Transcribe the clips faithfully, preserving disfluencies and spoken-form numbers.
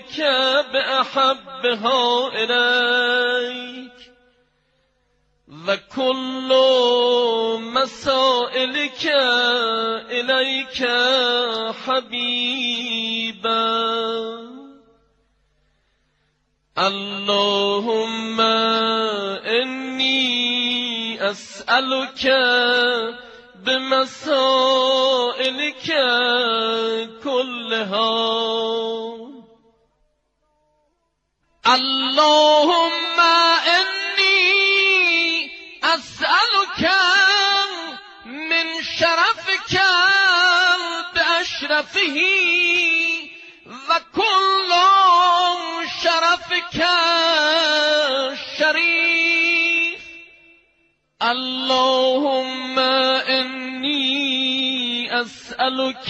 مسائلك بأحبها إليك وكل مسائلك إليك حبيبا اللهم إني أسألك بمسائلك كلها اللهم إني أسألك من شرفك بأشرفه وكل شرفك الشريف اللهم إني أسألك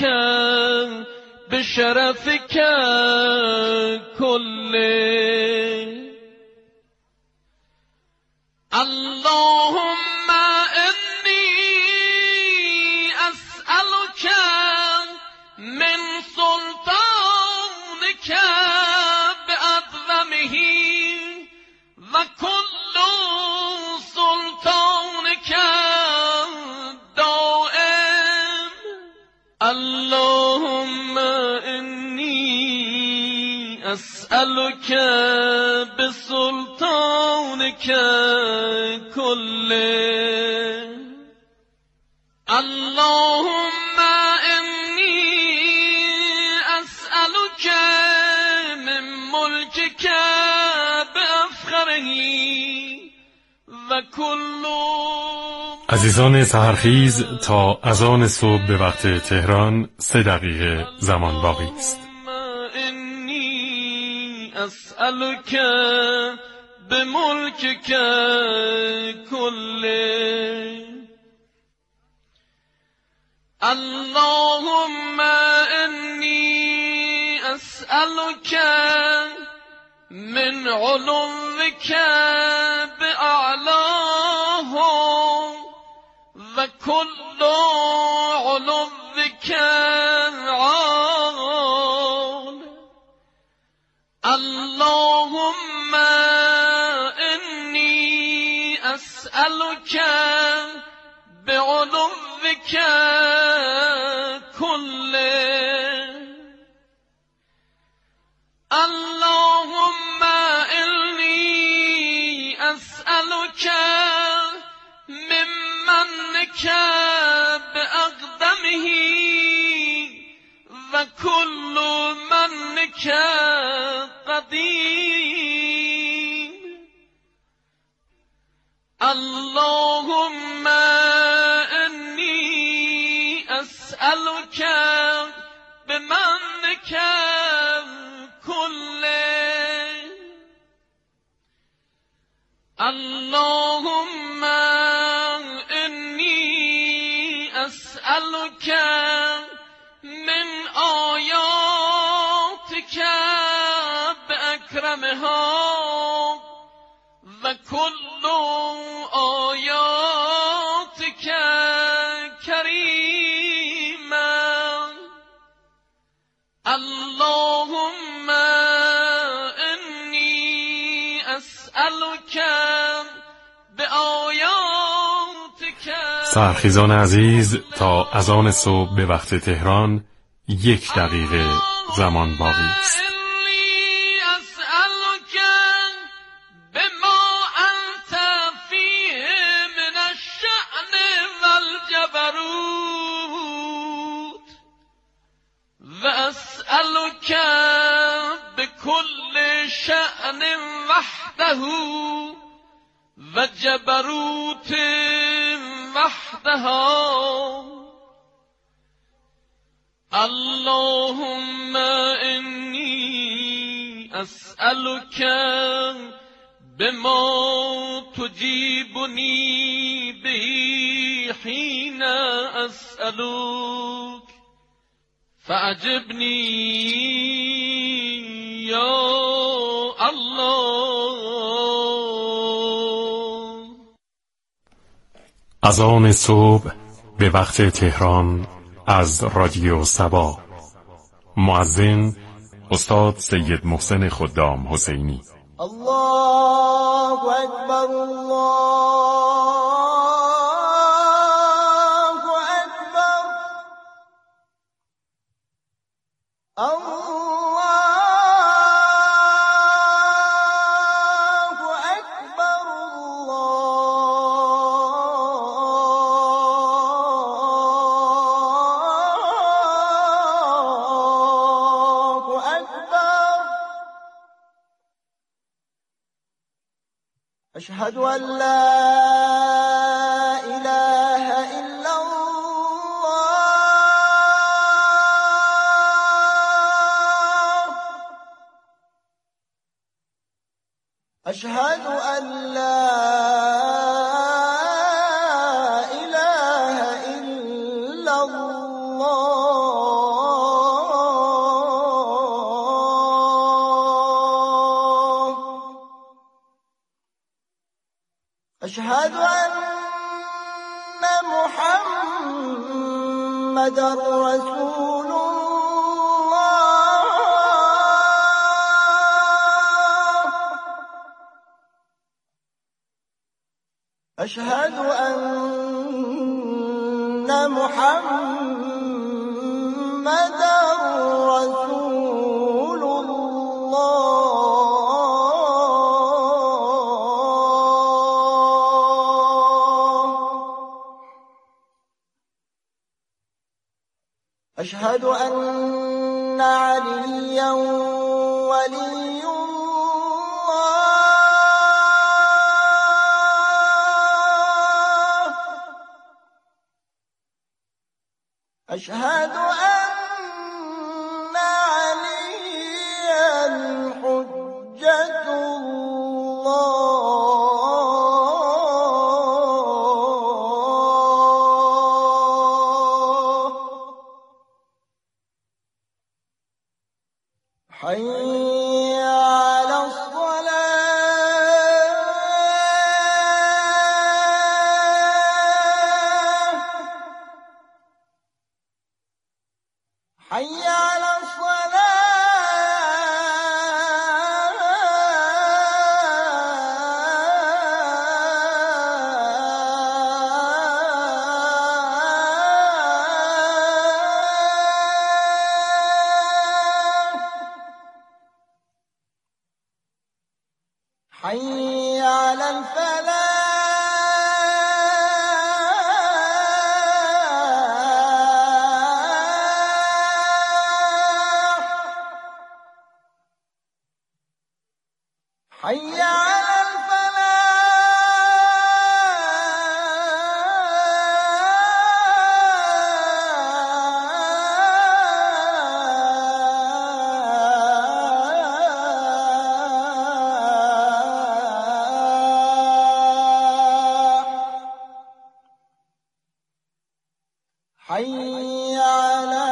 بشرفك كله اللهم إني أسألك من سلطانك بأعظمه وكل سلطانك دائم اللهم إني أسألك بسلطانك كله اللهم إني أسألك من ملكك بأفخره وكل. عزیزان سحرخیز، تا اذان صبح به وقت تهران سه دقیقه زمان باقی است. أسألك بملكك كله اللهم إني أسألك من علوك بأعلاه وكل علوك عال اللهم إني أسألك بعلوك كله اللهم إني أسألك من منك بأقدمه وكل منك قديم اللهم إني أسألك بمنك كله اللهم إني أسألك من آياتك بأكرمها وكل آياتك كريما اللهم إني أسألك بآياتك. سحرخیزان عزیز، تا اذان صبح به وقت تهران یک دقیقه زمان باقی است. وأسألك بكل شأن وحده وجبروت وحدها اللهم إني أسألك بما تجيبني به حين أسألك فأجبني يا الله. اذان صبح به وقت تهران از رادیو صبا. مؤذن استاد سید محسن خدام حسینی. الله اکبر، الله اکبر، الله اکبر، الله اکبر. أشهد أن لا إله إلا الله، أشهد أن لا إله إلا الله، أشهد أن محمدًا رسول الله، أشهد أن محمدًا رسول الله، أشهد أن عليا ولي الله، أشهد أن عليا حجة الله. حي على الصلاة، حي على الصلاة، حي على الفلاح، حي على الفلاح، حي على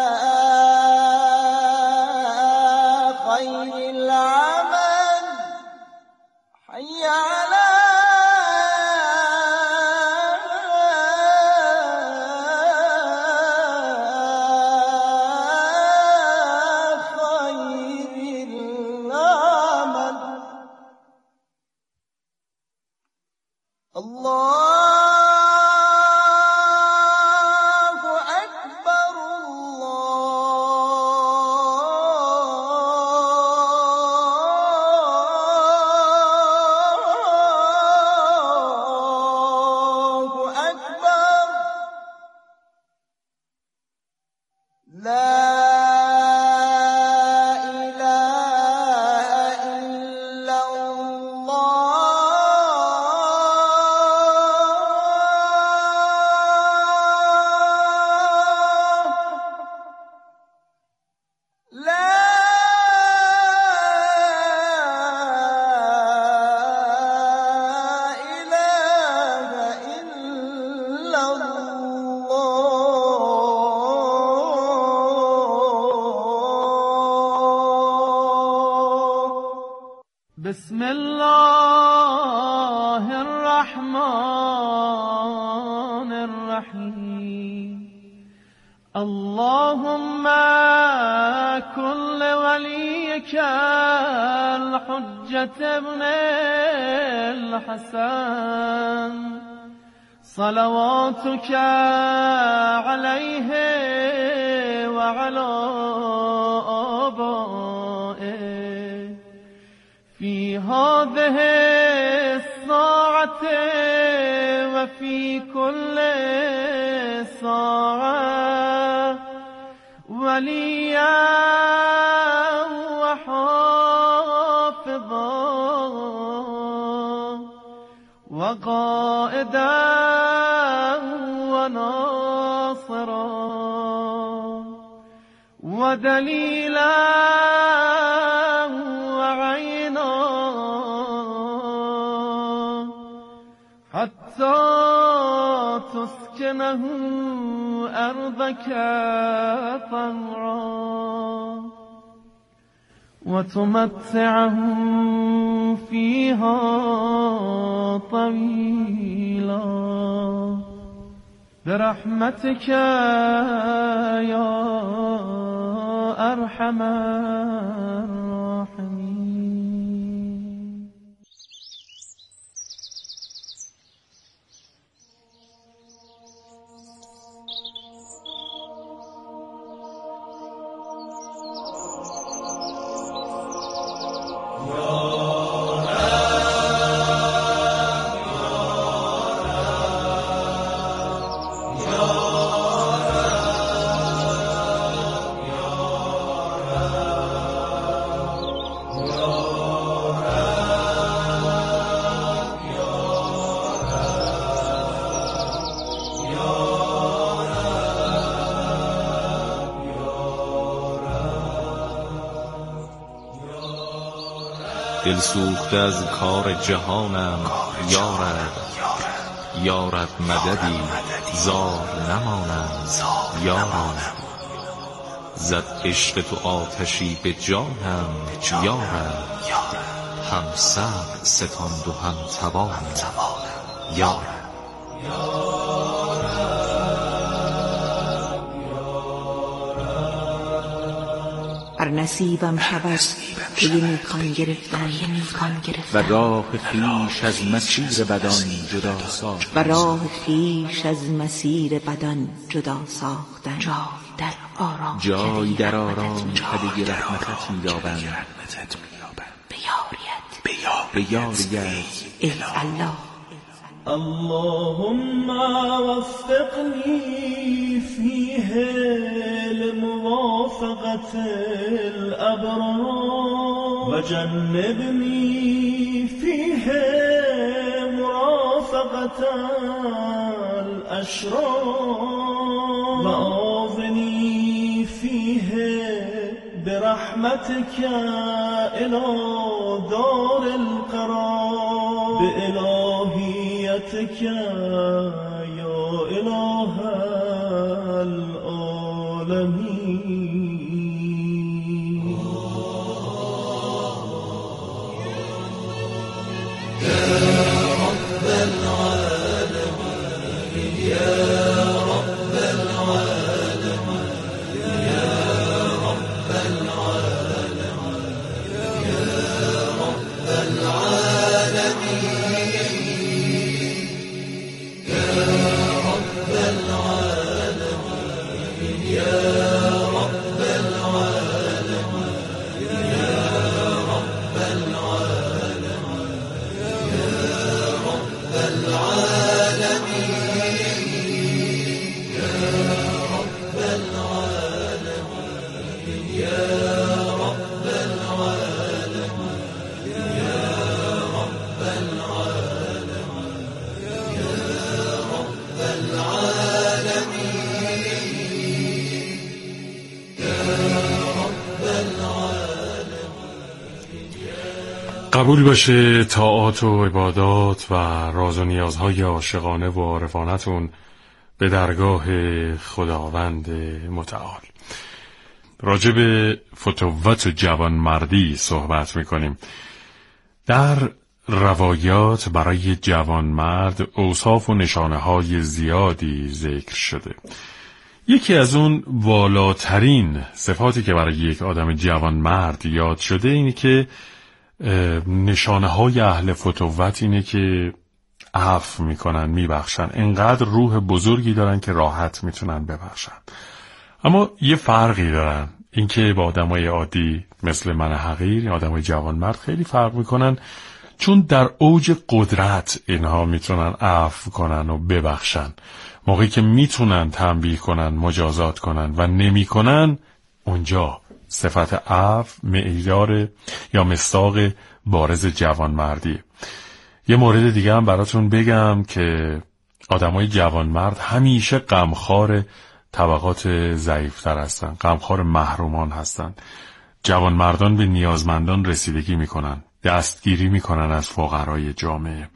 خير العمل، حي على خير العمل. الله أكبر، الله أكبر. لا إله إلا الله، لا إله إلا الله. بسم الله الرحمن الرحيم. اللهم كن لولي نبيك الحجة ابن الحسن صلواتك عليه وعلى آبائه في هذه الساعة وفي كل ساعة وليا وحافظا وقائدا وناصرا ودليلا وعينا حتى تسكنه أرضك طوعا وتمتعه فيها طويلا برحمتك يا أرحم الراحمين. دل سوخته از کار جهانم یارب یارب مددی زار نمانم یارب زد عشق تو آتشی به جانم یارب هم صبر ستاند و هم توانم یارب بر نصیبم شود که یه میخوان گرفتن و راه خویش از مسیر بدان جدا ساختن و راه خویش از مسیر بدان جدا ساختن جای در آرام جای در آرام کده رحمتت می‌یابم به یاریت ای الله. اللهم وفقني فيه لموافقة الأبرار وجنبني فيه مرافقة الأشرار وآوِني فيه برحمتك إلى دار القرار بإلهيتك يا إله العالمين. يا رب العالمين يا رب العالمين يا رب العالمين يا رب العالمين يا رب العالمين يا رب العالمين يا رب العالمين يا رب العالمين يا رب العالمين يا رب العالمين يا رب العالمين يا رب قبول باشه طاعات و عبادات و راز و نیازهای عاشقانه و عارفانتون به درگاه خداوند متعال. راجع به فتوت و جوانمردی صحبت میکنیم. در روایات برای جوانمرد اوصاف و نشانه های زیادی ذکر شده. یکی از اون والاترین صفاتی که برای یک آدم جوان مرد یاد شده اینه که نشانه های اهل فتوت اینه که عفو میکنن، میبخشن، انقدر روح بزرگی دارن که راحت میتونن ببخشن. اما یه فرقی دارن، اینکه با آدمای عادی مثل من حقیر، آدمای جوان مرد خیلی فرق میکنن، چون در اوج قدرت اینها میتونن عفو کنن و ببخشن. موقعی که میتونن تنبیه کنن، مجازات کنن و نمیکنن، اونجا صفت عفو معیار یا مصداق بارز جوانمردیه. یه مورد دیگه هم براتون بگم که آدمای جوانمرد همیشه غمخوار طبقات ضعیفتر هستن، غمخوار محرومان هستن. جوانمردان به نیازمندان رسیدگی میکنن، دستگیری میکنن از فقرای جامعه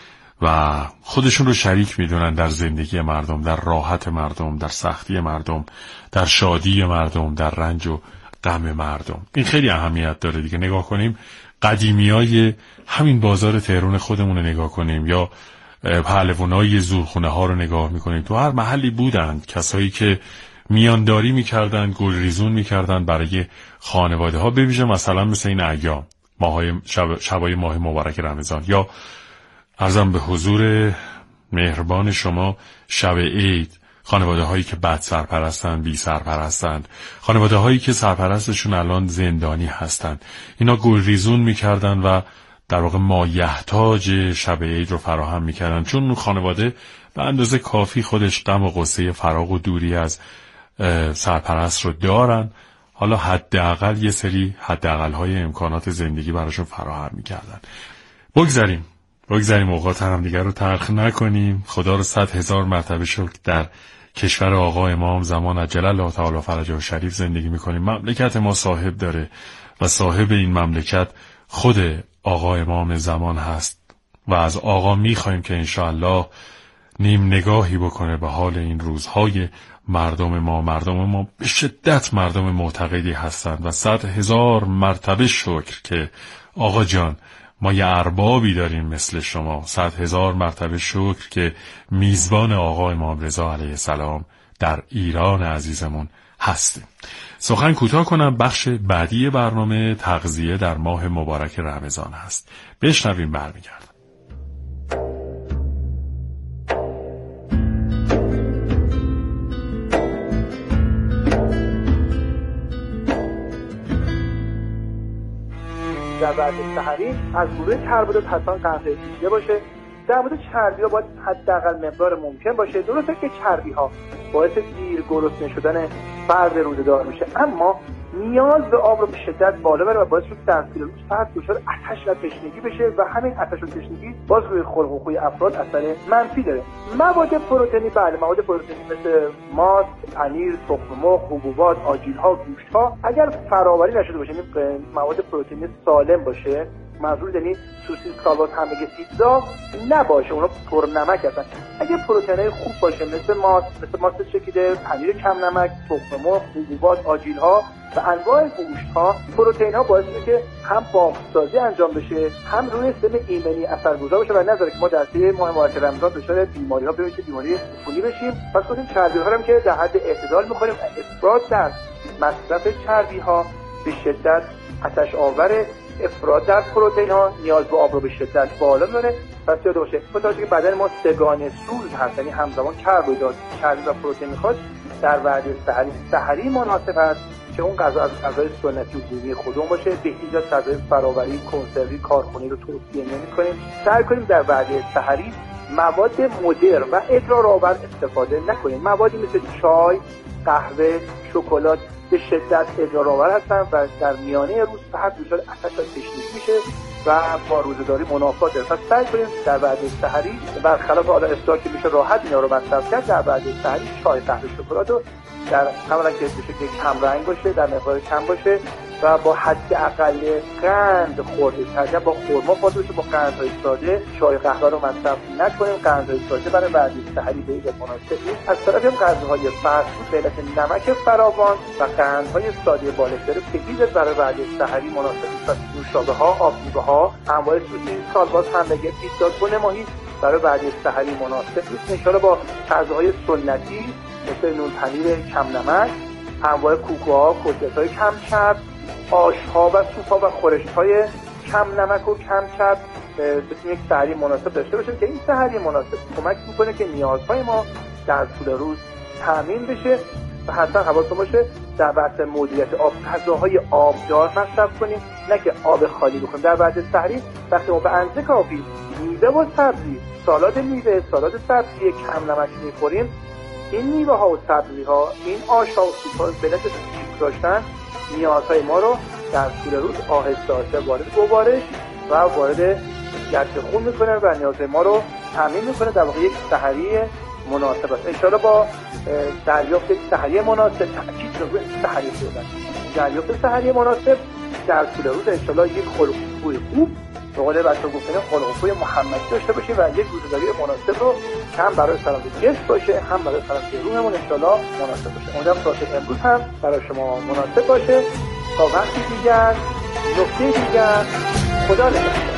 و خودشون رو شریک میدونن در زندگی مردم، در راحت مردم، در سختی مردم، در شادی مردم، در رنج و غم مردم. این خیلی اهمیت داره دیگه. نگاه کنیم قدیمیای همین بازار تهران خودمون رو نگاه کنیم یا پهلوانای زورخونه ها رو نگاه میکنیم، تو هر محلی بودند کسایی که میانداری میکردن، گلریزون میکردن برای خانواده ها، ببیشه مثلا مثل این ایام ماهای شب، شبای ماه مبارک رمضان، یا عرضم به حضور مهربان شما شب عید، خانواده هایی که بد سرپرستند، بی سرپرستند، خانواده هایی که سرپرستشون الان زندانی هستند، اینا گلریزون میکردن و در واقع مایحتاج شب عید رو فراهم میکردن، چون اون خانواده به اندازه کافی خودش غم و غصه فراق و دوری از سرپرست رو دارن. حالا حداقل یه سری حداقل های امکانات زندگی براشون فراهم میکردن. بگذاریم بگذاریم اوقات هم دیگر رو تلخ نکنیم. خدا رو صد هزار مرتبه شکر در کشور آقا امام زمان عجل الله تعالی فرجه شریف زندگی میکنیم. مملکت ما صاحب داره و صاحب این مملکت خود آقا امام زمان هست و از آقا میخوایم که انشاءالله نیم نگاهی بکنه به حال این روزهای مردم ما. مردم ما به شدت مردم معتقدی هستند و صد هزار مرتبه شکر که آقا جان ما یه اربابی داریم مثل شما. صد هزار مرتبه شکر که میزبان آقا امام رضا علیه السلام در ایران عزیزمون هستیم. سخن کوتاه کنم، بخش بعدی برنامه تغذیه در ماه مبارک رمضان هست. بشنویم برمیگردم. در بعد سحری از گروه کربوهیدرات حتما قهوه پیچیده باشه. در مورد چربی ها باید حداقل مقدار ممکن باشه. درسته که چربی ها باعث دیر گرسنه شدن فرد روزه‌دار میشه، اما نیاز به آب رو به شدت بالا بره و باعث شد در طول روز فرد دچار آتش و تشنگی بشه و همین آتش و تشنگی باز روی خلق و خوی افراد اثر منفی داره. مواد پروتئینی، بله مواد پروتئینی مثل ماست، پنیر، تخم مرغ، حبوبات، آجیل‌ها، گوشت‌ها اگر فراوری نشده باشه، این مواد پروتئینی سالم باشه، منظور یعنی سوسیس، کالباس، همبرگر، پیتزا نباشه، اونا پرنمک هستن. اگه پروتئینای خوب باشه مثل ماست، مثل ماست چکیده، پنیر کم نمک، تخم مرغ، حبوبات، آجیل‌ها و انواع گوشت‌ها، پروتئین‌ها باعث میشه که هم بافسازی انجام بشه، هم روی سیستم ایمنی اثرگذار باشه و نذاره که ما در طی ماه مبارک رمضان دچار بیماری‌ها بشیم، بیماری عفونی بشیم. پس خودمون چربی‌ها رو هم که در حد اعتدال می‌خوریم. افراط در مصرف چربی‌ها به شدت آتش آوره. افراط در پروتئین ها نیاز به آب رو به شدت بالا میبره. پس یاد باشه با توجه که بدن ما سگانه سوز هست، یعنی همزمان کربوهیدرات، چربی و پروتئین میخواد، در وعده سحری سحری مناسب است که اون غذا از غذای سنتی و بومی خودمون باشه. به هیچ وجه غذای فراوری، کنسروی، کارخونی رو توصیه نمی‌کنیم. سعی کنیم در وعده سحری مواد مدر و ادرارآور استفاده نکنیم. موادی مثل چای، قهوه، شکلات به شدت ادرارآور هستن و در میانه روز فرد دچار آتش و تشنگی میشه و با روزه‌داری منافات داره. پس سعی کنیم در وعده سحری برخلاف حالا افطار که میشه راحت اینا رو مصرف کرد، در وعده سحری چای، قهوه، شکلات رو در اولا که بشه که کم رنگ باشه، در مقدار کم باشه و با حد اقل قند خورده شده، با خرما خورده بشه، با قندهای ساده. چای قهوه رو مصرف نکنیم. قندهای ساده برای وعده سحری به اینجا مناسب نیست. از طرفی هم غذاهای فاسد به علت نمک فراوان و قندهای ساده بالاتر به هیچ برای وعده سحری مناسب نیست. نوشابه ها، آبمیوه ها، انواع سوسیس، کالباس، همبرگر، پیتزا، تون ماهی برای وعده سحری مناسب نیست. ان شاءالله با غذاهای سنتی مثل نون پنیر کم نمک، انواع کوکوها، کتلت‌های کم چرب، آش‌ها و سوپ‌ها و خورش‌های کم نمک و کم چرب بتونیم یک سحری مناسب داشته باشیم که این سحری مناسب کمک میکنه که نیازهای ما در طول روز تامین بشه و حتما حواستون باشه در بحث مدیریت آب غذاهای آبدار مصرف کنیم، نه که آب خالی بخوریم. در بعد سحری وقتی ما به اندازه کافی میوه و سبزی، سالاد میوه، سالاد سبزی کم نمک میخوریم، این میوه ها و سبزی ها، این آش ها و سوپ ها به علت فیبر داشتن نیازهای ما رو در طول روز آهسته آهسته وارد گوارش و وارد گرد خون میکنه و نیازهای ما رو تامین میکنه. در واقع یک سحری مناسب است. انشاءالله با دریافت یک سحری مناسب، تاکید رو روی سحری خوردن، دریافت سحری مناسب در طول روز انشاءالله یک خلق خوی خوب به قول بچه‌ها گفتن خلق خوی محمدی داشته باشیم و یک روزگاری مناسب رو هم برای سلامت جسم باشه هم برای سلامت روحمون انشاءالله مناسب باشه. امیدوارم ساعت امروز هم برای شما مناسب باشه. تا وقتی دیگر، نکته دیگر، خدا نگهدار.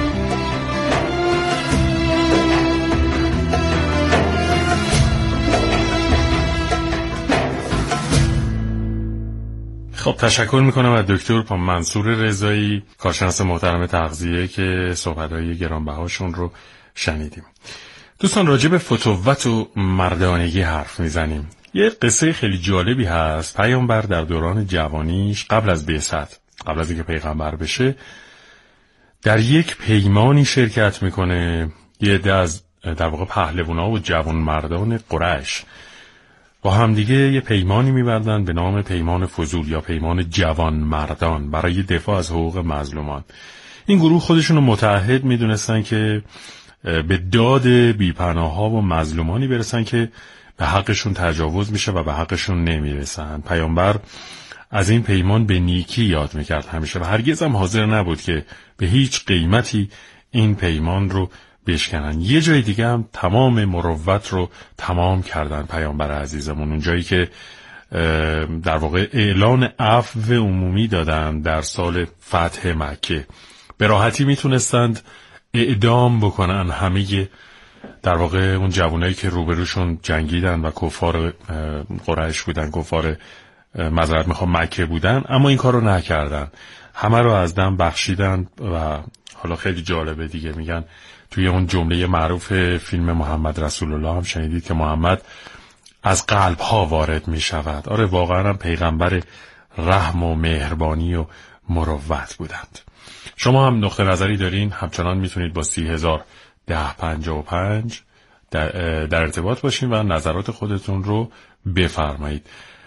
خب تشکر میکنم از دکتر پا منصور رضایی، کارشناس محترم تغذیه که صحبت‌های گرانبهاشون رو شنیدیم. دوستان راجع به فتوت و مردانگی حرف میزنیم. یه قصه خیلی جالبی هست. پیامبر در دوران جوانیش قبل از بعثت، قبل از اینکه پیغمبر بشه، در یک پیمانی شرکت میکنه. یه عده از در واقع پهلوانا و جوان مردان قریش با هم دیگه یه پیمانی می‌بندن به نام پیمان فضول یا پیمان جوان مردان برای دفاع از حقوق مظلومان. این گروه خودشون رو متعهد می‌دونستن که به داد بی‌پناه‌ها و مظلومانی برسن که به حقشون تجاوز میشه و به حقشون نمیرسن. پیامبر از این پیمان به نیکی یاد میکرد همیشه و هرگز هم حاضر نبود که به هیچ قیمتی این پیمان رو بشکنن. یه جای دیگه هم تمام مروت رو تمام کردن پیامبر عزیزمون، اون جایی که در واقع اعلان عفو عمومی دادن در سال فتح مکه. به راحتی میتونستند اعدام بکنن همه در واقع اون جوانایی که روبروشون جنگیدن و کفار قریش بودن، کفار معذرت میخوام مکه بودن، اما این کار رو نکردن، همه رو از دم بخشیدن. و حالا خیلی جالبه دیگه، میگن توی اون جمله معروف فیلم محمد رسول الله هم شنیدید که محمد از قلب ها وارد می شود. آره واقعا هم پیغمبر رحم و مهربانی و مروت بودند. شما هم نقطه نظری دارین، همچنان میتونید با سی هزار ده پنجاه و پنج در, در ارتباط باشین و نظرات خودتون رو بفرمایید.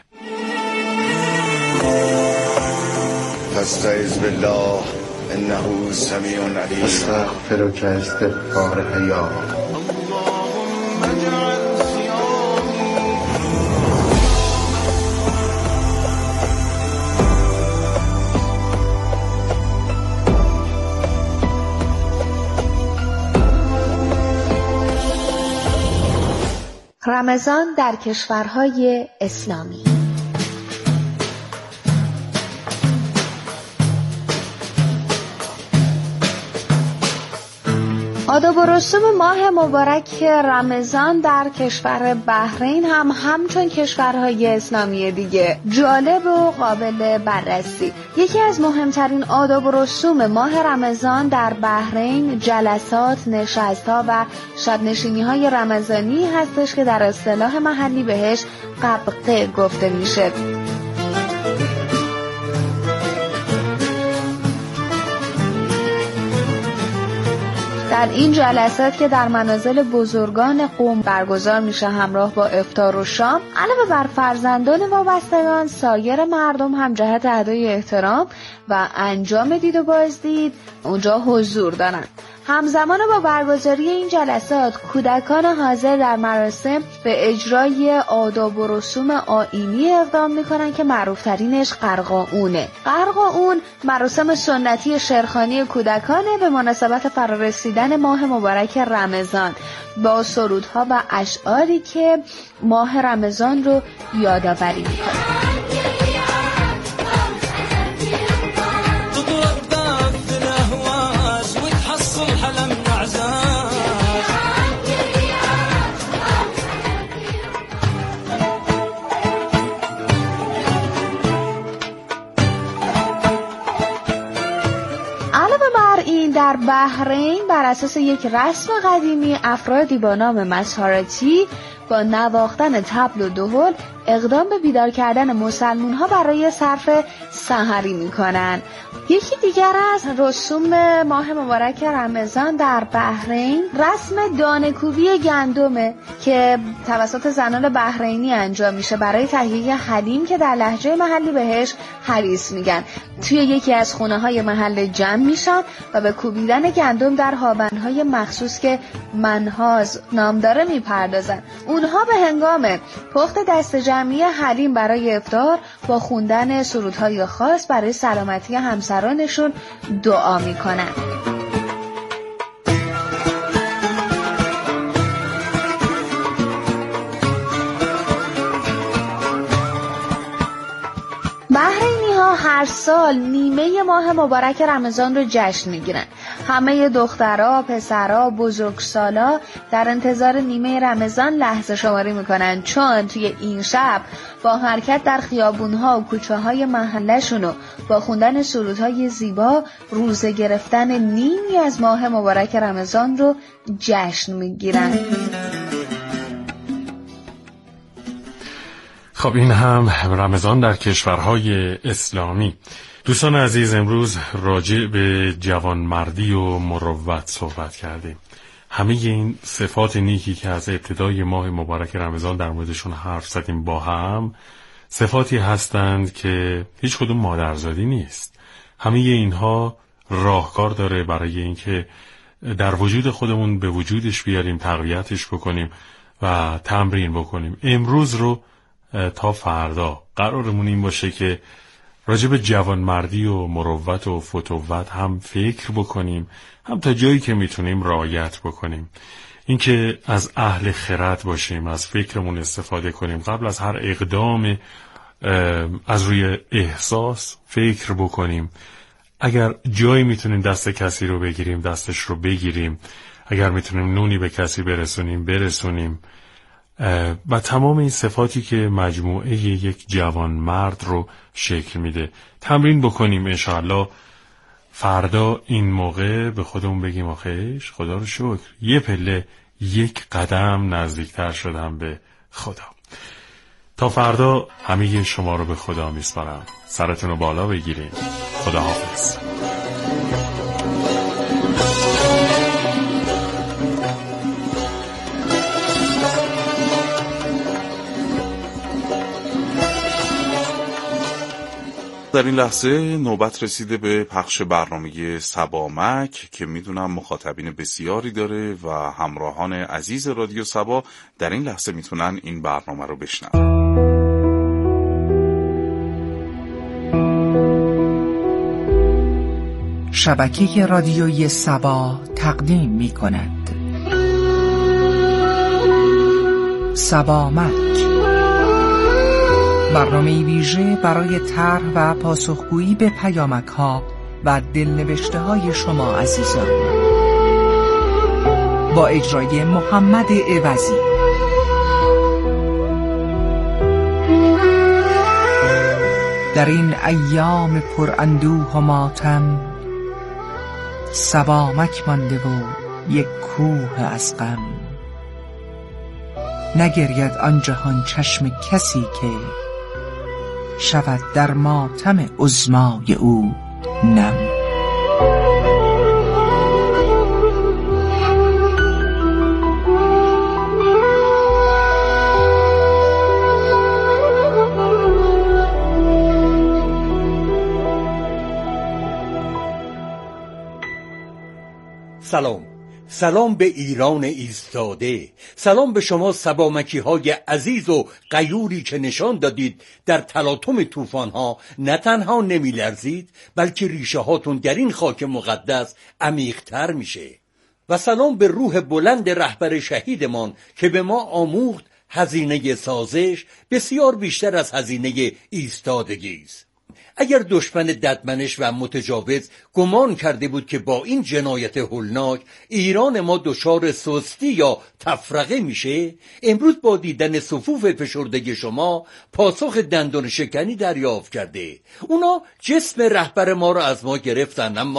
فاستعذ بالله انه سمیع علیم. استغفرک استغفار حیا. رمضان در کشورهای اسلامی. آداب و رسوم ماه مبارک رمضان در کشور بحرین هم همچون کشورهای اسلامی دیگه جالب و قابل بررسی. یکی از مهمترین آداب و رسوم ماه رمضان در بحرین جلسات، نشست‌ها و شب‌نشینی‌های رمضانی هستش که در اصطلاح محلی بهش قبقه گفته میشه. در این جلسات که در منازل بزرگان قوم برگزار میشه همراه با افطار و شام، علاوه بر فرزندان وابستگان، سایر مردم هم جهت ادای احترام و انجام دید و بازدید اونجا حضور دارن. همزمان با برگزاری این جلسات کودکان حاضر در مراسم به اجرای آداب و رسوم آیینی اقدام میکنن که معروفترینش قرقاونه. قرقاون مراسم سنتی شعرخوانی کودکانه به مناسبت فرارسیدن ماه مبارک رمضان با سرودها و اشعاری که ماه رمضان رو یادآوری میکنه. علاوه بر این در بحرین بر اساس یک رسم قدیمی افرادی با نام مسحارتی با نواختن طبل و دهل اقدام به بیدار کردن مسلمون ها برای صرف سحری میکنن. یکی دیگر از رسوم ماه مبارک رمضان در بحرین رسم دانه‌کوبی گندمه که توسط زنان بحرینی انجام میشه برای تهیه حلیم که در لهجه محلی بهش حریص میگن. توی یکی از خونه های محل جمع میشن و به کوبیدن گندم در هاونهای مخصوص که منهاز نام داره میپردازن. اونها به هنگام پخت دست جمعی حلیم برای افطار با خوندن سرودهای خاص برای سلامتی همسرانشون دعا میکنن. بحرینی ها هر سال نیمه ماه مبارک رمضان رو جشن میگیرن. همه دخترها، پسرها، بزرگسالا در انتظار نیمه رمضان لحظه شماری میکنن، چون توی این شب با حرکت در خیابونها و کوچه های محلشون و با خوندن سرودهای زیبا روزه گرفتن نیمی از ماه مبارک رمضان رو جشن میگیرن. خب این هم رمضان در کشورهای اسلامی. دوستان عزیز، امروز راجع به جوانمردی و مروت صحبت کردیم. همه این صفات نیکی که از ابتدای ماه مبارک رمضان در موردشون حرف زدیم با هم صفاتی هستند که هیچ کدوم مادرزادی نیست. همه اینها راهکار داره برای اینکه در وجود خودمون به وجودش بیاریم، تقویتش بکنیم و تمرین بکنیم. امروز رو تا فردا قرارمون این باشه که راجع به جوانمردی و مروت و فتوت هم فکر بکنیم، هم تا جایی که میتونیم رعایت بکنیم. اینکه از اهل خرد باشیم، از فکرمون استفاده کنیم، قبل از هر اقدام از روی احساس فکر بکنیم. اگر جایی میتونیم دست کسی رو بگیریم دستش رو بگیریم، اگر میتونیم نونی به کسی برسونیم برسونیم. و تمام این صفاتی که مجموعه یک جوان مرد رو شکل میده تمرین بکنیم. انشاءالله فردا این موقع به خودمون بگیم آخیش خدا رو شکر، یه پله یک قدم نزدیکتر شدم به خدا. تا فردا همه شما رو به خدا میسپارم. سرتون رو بالا بگیریم. خدا حافظ. در این لحظه نوبت رسیده به پخش برنامه سبامک که میدونم مخاطبین بسیاری داره و همراهان عزیز رادیو سبا در این لحظه میتونن این برنامه رو بشنون. شبکه رادیویی سبا تقدیم میکند سبامک، برنامه ویژه برای طرح و پاسخگویی به پیامک‌ها و دلنوشته های شما عزیزان، با اجرای محمد عوضی. در این ایام پر اندوه و ماتم، سبامک مانده و یک کوه از غم. نگرید آن جهان چشم کسی که شود در ماتم عظمای او نم. سلام، سلام به ایران ایستاده، سلام به شما سبامکی های عزیز و غیوری که نشان دادید در تلاطم طوفان ها نه تنها نمی لرزید بلکه ریشه هاتون در این خاک مقدس عمیق‌تر میشه. و سلام به روح بلند رهبر شهیدمان که به ما آموخت هزینه سازش بسیار بیشتر از هزینه ایستادگی است. اگر دشمن ددمنش و متجاوز گمان کرده بود که با این جنایت هولناک ایران ما دچار سستی یا تفرقه میشه، امروز با دیدن صفوف فشرده شما پاسخ دندان شکنی دریافت کرده. اونا جسم رهبر ما را از ما گرفتن، اما